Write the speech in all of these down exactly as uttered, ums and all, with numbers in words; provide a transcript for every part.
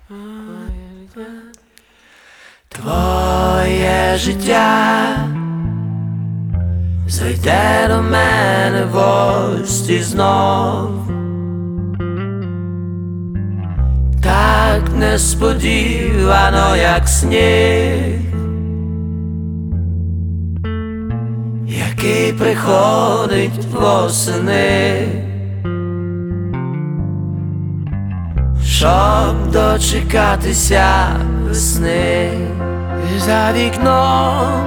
Твоє життя зайде до мене в гості знов, так несподівано, як сніг, який приходить восени, щоб дочекатися весни. І за вікном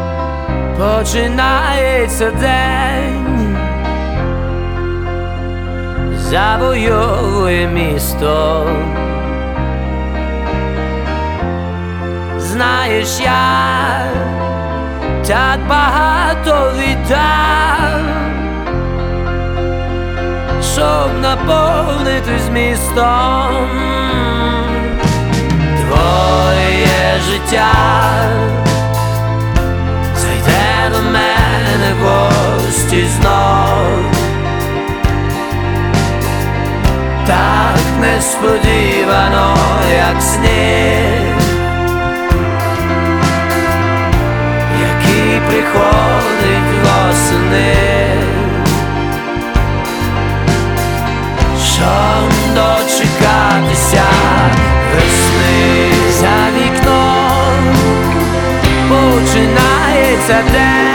починається день, завойовує місто. Знаєш, я так багато віддав, щоб наповнити змістом твоє життя. Зайде до мене в гості знов, так несподівано, як сніг, який приходить восени, щоб дочекатися весни. За вікном починається день,